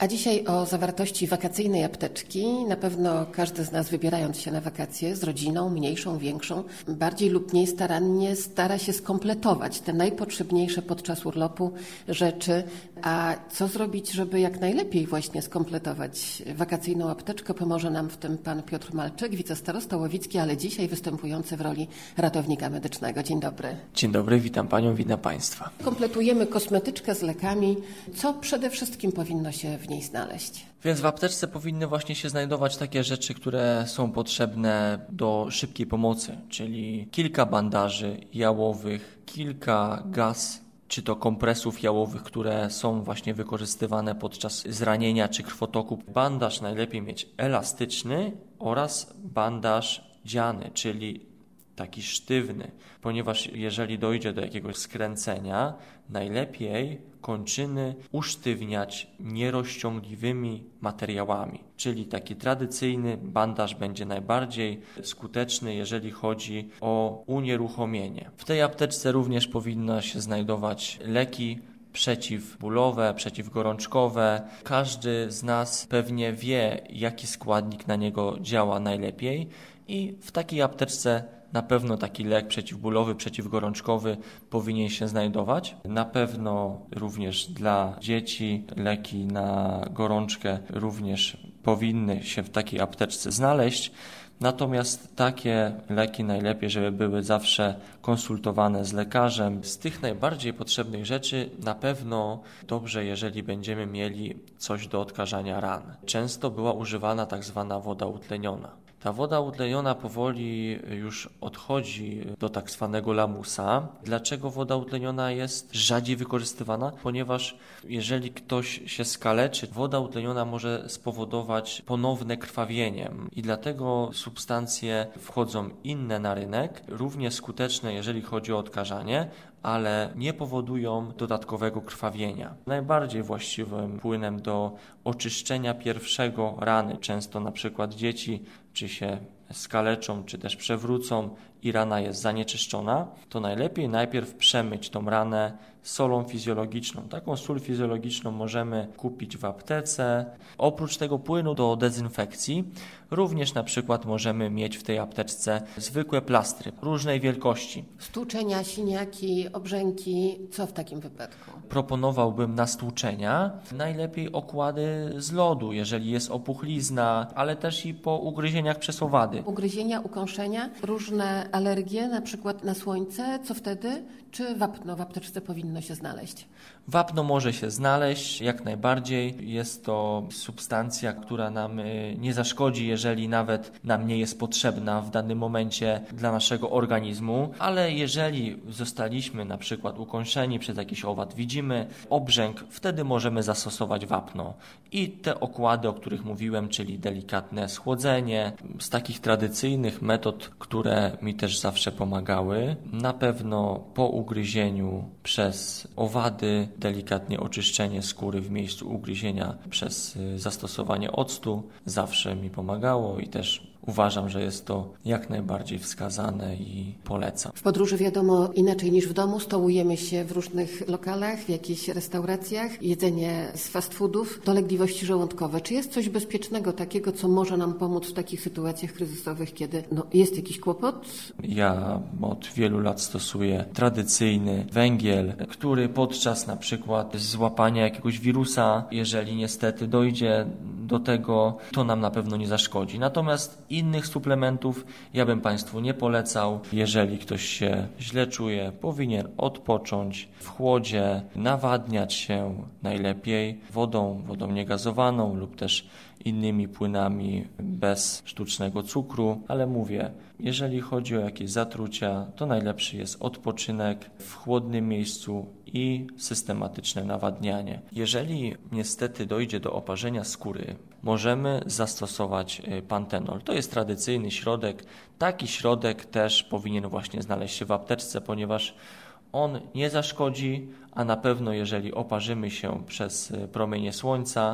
A dzisiaj o zawartości wakacyjnej apteczki. Na pewno każdy z nas, wybierając się na wakacje z rodziną, mniejszą, większą, bardziej lub mniej starannie stara się skompletować te najpotrzebniejsze podczas urlopu rzeczy. A co zrobić, żeby jak najlepiej właśnie skompletować wakacyjną apteczkę? Pomoże nam w tym pan Piotr Malczyk, wicestarosta łowicki, ale dzisiaj występujący w roli ratownika medycznego. Dzień dobry. Dzień dobry, witam panią, witam państwa. Kompletujemy kosmetyczkę z lekami. Co przede wszystkim powinno się w niej znaleźć? Więc w apteczce powinny właśnie się znajdować takie rzeczy, które są potrzebne do szybkiej pomocy, czyli kilka bandaży jałowych, kilka gaz, czy to kompresów jałowych, które są właśnie wykorzystywane podczas zranienia czy krwotoku. Bandaż najlepiej mieć elastyczny oraz bandaż dziany, czyli taki sztywny, ponieważ jeżeli dojdzie do jakiegoś skręcenia, najlepiej kończyny usztywniać nierozciągliwymi materiałami, czyli taki tradycyjny bandaż będzie najbardziej skuteczny, jeżeli chodzi o unieruchomienie. W tej apteczce również powinno się znajdować leki przeciwbólowe, przeciwgorączkowe. Każdy z nas pewnie wie, jaki składnik na niego działa najlepiej i w takiej apteczce na pewno taki lek przeciwbólowy, przeciwgorączkowy powinien się znajdować. Na pewno również dla dzieci leki na gorączkę również powinny się w takiej apteczce znaleźć. Natomiast takie leki najlepiej, żeby były zawsze konsultowane z lekarzem. Z tych najbardziej potrzebnych rzeczy na pewno dobrze, jeżeli będziemy mieli coś do odkażania ran. Często była używana tak zwana woda utleniona. Ta woda utleniona powoli już odchodzi do tak zwanego lamusa. Dlaczego woda utleniona jest rzadziej wykorzystywana? Ponieważ jeżeli ktoś się skaleczy, woda utleniona może spowodować ponowne krwawienie i dlatego substancje wchodzą inne na rynek, równie skuteczne jeżeli chodzi o odkażanie, ale nie powodują dodatkowego krwawienia. Najbardziej właściwym płynem do oczyszczenia pierwszego rany, często na przykład dzieci czy się skaleczą, czy też przewrócą i rana jest zanieczyszczona, to najlepiej najpierw przemyć tą ranę solą fizjologiczną. Taką sól fizjologiczną możemy kupić w aptece. Oprócz tego płynu do dezynfekcji również na przykład możemy mieć w tej apteczce zwykłe plastry różnej wielkości. Stłuczenia, siniaki, obrzęki, co w takim wypadku? Proponowałbym na stłuczenia najlepiej okłady z lodu, jeżeli jest opuchlizna, ale też i po ugryzieniach przez owady. Ugryzienia, ukąszenia, różne alergie, na przykład na słońce, co wtedy? Czy wapno w apteczce powinno się znaleźć? Wapno może się znaleźć, jak najbardziej. Jest to substancja, która nam nie zaszkodzi, jeżeli nawet nam nie jest potrzebna w danym momencie dla naszego organizmu, ale jeżeli zostaliśmy na przykład ukąszeni przez jakiś owad, widzimy obrzęk, wtedy możemy zastosować wapno. I te okłady, o których mówiłem, czyli delikatne schłodzenie, z takich tradycyjnych metod, które mi też zawsze pomagały, na pewno po ugryzieniu przez owady, delikatnie oczyszczenie skóry w miejscu ugryzienia przez zastosowanie octu zawsze mi pomagało i też uważam, że jest to jak najbardziej wskazane i polecam. W podróży wiadomo inaczej niż w domu. Stołujemy się w różnych lokalach, w jakichś restauracjach. Jedzenie z fast foodów, dolegliwości żołądkowe. Czy jest coś bezpiecznego takiego, co może nam pomóc w takich sytuacjach kryzysowych, kiedy jest jakiś kłopot? Ja od wielu lat stosuję tradycyjny węgiel, który podczas na przykład złapania jakiegoś wirusa, jeżeli niestety dojdzie do tego, to nam na pewno nie zaszkodzi. Natomiast innych suplementów ja bym Państwu nie polecał. Jeżeli ktoś się źle czuje, powinien odpocząć w chłodzie, nawadniać się najlepiej wodą niegazowaną lub też innymi płynami bez sztucznego cukru, ale mówię, jeżeli chodzi o jakieś zatrucia, to najlepszy jest odpoczynek w chłodnym miejscu i systematyczne nawadnianie. Jeżeli niestety dojdzie do oparzenia skóry, możemy zastosować pantenol. To jest tradycyjny środek. Taki środek też powinien właśnie znaleźć się w apteczce, ponieważ on nie zaszkodzi, a na pewno jeżeli oparzymy się przez promienie słońca,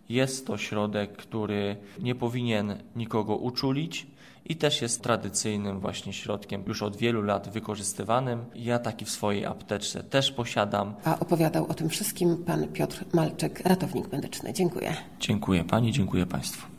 Jest to środek, który nie powinien nikogo uczulić i też jest tradycyjnym właśnie środkiem, już od wielu lat wykorzystywanym. Ja taki w swojej apteczce też posiadam. A opowiadał o tym wszystkim pan Piotr Malczek, ratownik medyczny. Dziękuję. Dziękuję Pani, dziękuję Państwu.